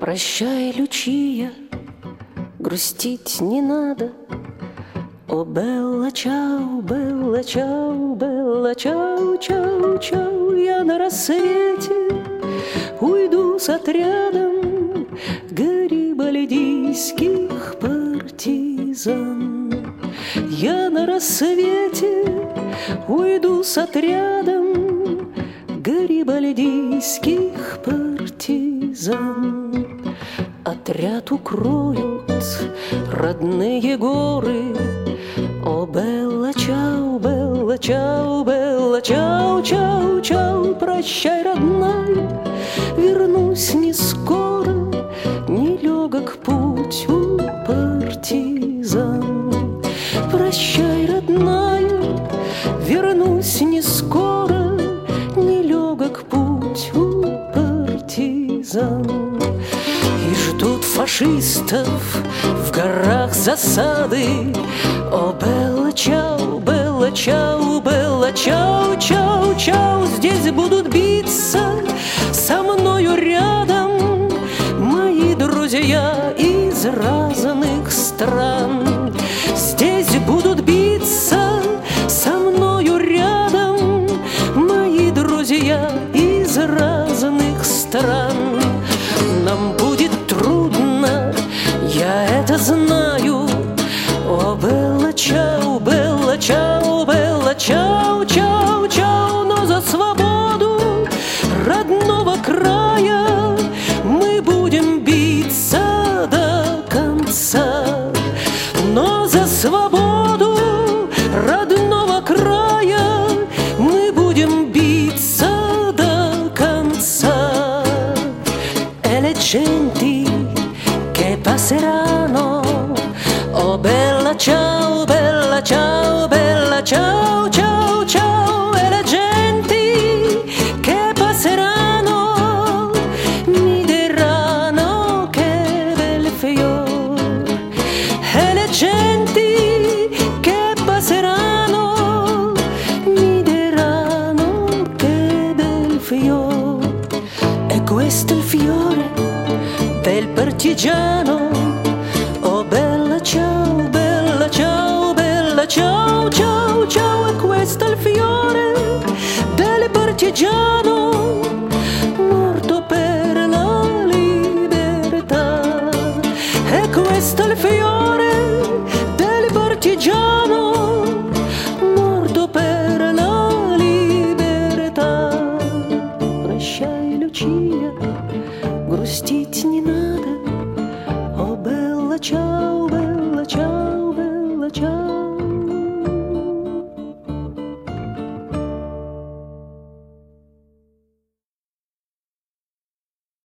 Прощай, Лючия, грустить не надо. О, белла чау, белла чау, белла чау, чау, чау. Я на рассвете уйду с отрядом гарибальдийских партизан. Я на рассвете уйду с отрядом гарибальдийских партизан. Отряд укроют родные горы. О, белла чау, белла чау, белла чау, чау, чау. Прощай, родная, вернусь не скоро, нелегок путь у партизан. Прощай, родная, вернусь не скоро, нелегок путь у партизан. И ждут фашистов в горах засады. О, белла чау, белла чау, белла чау, чау, чау. Здесь будут биться со мною рядом мои друзья из разных стран. Здесь будут биться со мною рядом мои друзья из разных стран. Нам будет трудно, я это знаю. О, белла чау, белла чау, белла чау, чау, чау. Но за свободу родного края мы будем биться до конца. Но за свободу родного края мы будем биться до конца. E le genti che passeranno. Oh, bella ciao, bella ciao, bella ciao, ciao, ciao. E le genti che passeranno mi diranno che bel fior. E le genti che passeranno mi diranno che bel fior. E questo è il fiore del partigiano. Oh, bella ciao, bella ciao, bella ciao, ciao, ciao. E questo è il fiore del partigiano morto per la libertà. E questo è il fiore del partigiano morto per la libertà. Прощай, Лючия, грустить не надо. О, белла чау, белла чау, белла чау.